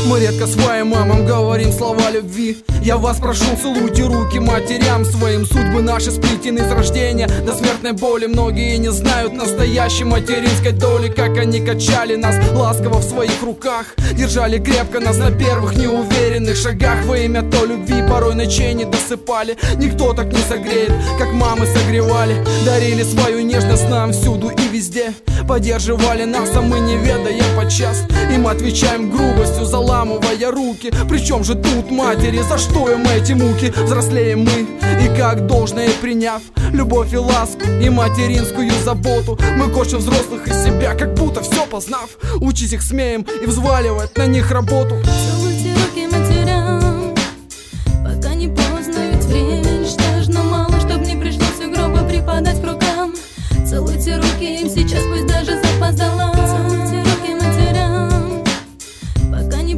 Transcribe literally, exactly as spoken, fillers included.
Мы редко своим мамам говорим слова любви. Я вас прошу, целуйте руки матерям своим. Судьбы наши сплетены с рождения до смертной боли. Многие не знают настоящей материнской доли. Как они качали нас ласково в своих руках, держали крепко нас на первых неуверенных шагах. Во имя той любви порой ночей не досыпали. Никто так не согреет, как мамы согревали. Дарили свою нежность нам всюду и везде. Поддерживали нас, а мы не ведая подчас им отвечаем грубостью, заламывая руки. Причем же тут матери, за что им эти муки? Взрослеем мы, и как должное приняв любовь и ласку и материнскую заботу, мы кошем взрослых из себя, как будто все познав. Учить их смеем и взваливать на них работу. Целуйте руки матерям, пока не поздно, ведь время лишь важно мало, чтоб не пришлось у гроба припадать к рукам. Целуйте руки им сейчас, пусть даже запоздала.